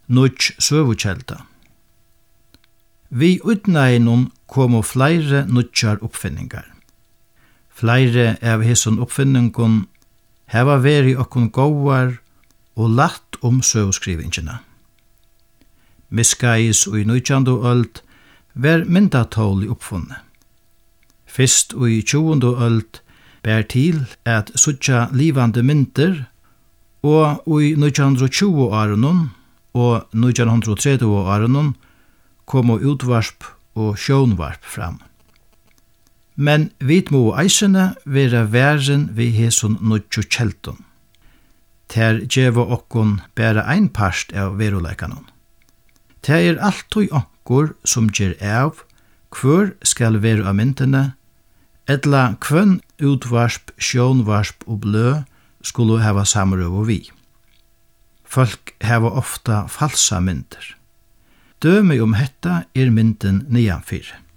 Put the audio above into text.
nudj søvukjelda. Vi utnæginum komu flere nudjar uppfinningar. Flere av hesson uppfinningun hava veri okkun góar og latt søvuskrivingina. Miskais og i 19. öld var myndatól uppfunne. Fyrst og i 20. öld bær til at suttja livande mynter, og i 1920-årenon og 1930-årenon komu utvarp og sjónvarp fram. Men vit må eisene vera væren vi hesson nudju kjeldun. Ter djeva okkun bæra ein part av veruleikanon. Det alltid onkur som ger av hvor skal være av myndene, etla kvønn utvarsp, sjónvarsp og blø skulle hava samrøv vi. Folk hava ofta falsa mynder. Dømi hetta mynden nianfyr.